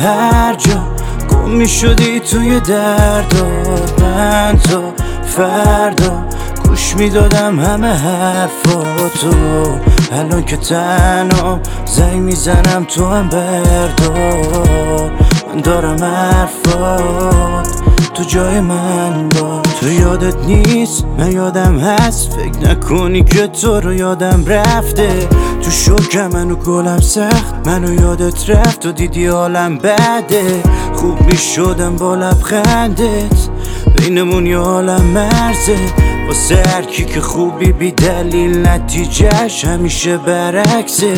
هر جا گم می شدی توی دردات، من تا فردا گوش می دادم همه حرفاتو. الان که تنها زنگ میزنم تو هم بردار، من دارم حرفات تو جای من باش. تو یادت نیست من یادم هست، فکر نکنی که تو رو یادم رفته. تو شوکم منو گلم سخت، منو یادت رفت و دیدی حالم بده. خوب میشدم با لبخندت، بینمون یه عالم مرزه. واسه هرکی که خوبی بی دلیل نتیجهش همیشه برعکسه.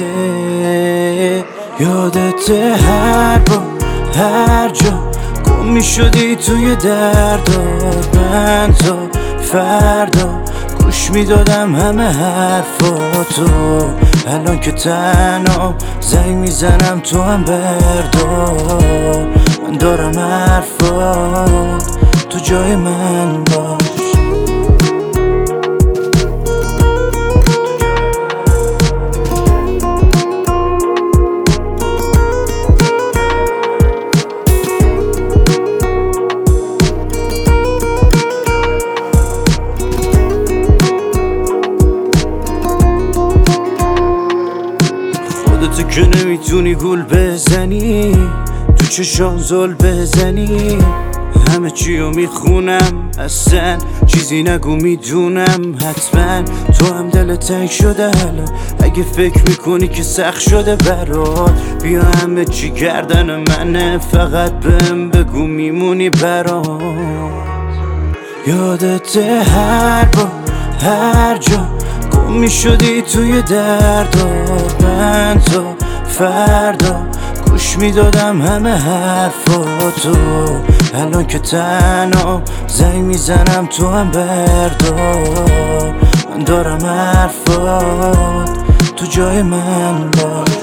یادت هر بار هر جا گم می شدی توی دردات، من تا فردا گوش می دادم همه حرفاتو. الان که تنها زنگ می زنم تو هم بردار، من دارم حرفات تو جای من باش. خودتو که نمیتونی گول بزنی، تو چشام زل بزنی. همه چیو میخونم، اصلا چیزی نگو میدونم. حتما تو هم دل تنگ شده الان، اگه فکر میکنی که سخت شده برات، بیا همه چی گردن منه، فقط بهم بگو میمونی برات. یادت هر بار هر جا گم می شدی توی دردات، من تا فردا گوش می دادم همه حرفاتو. الان که تنها زنگ می زنم تو هم بردار، من دارم حرفات تو جای من باش.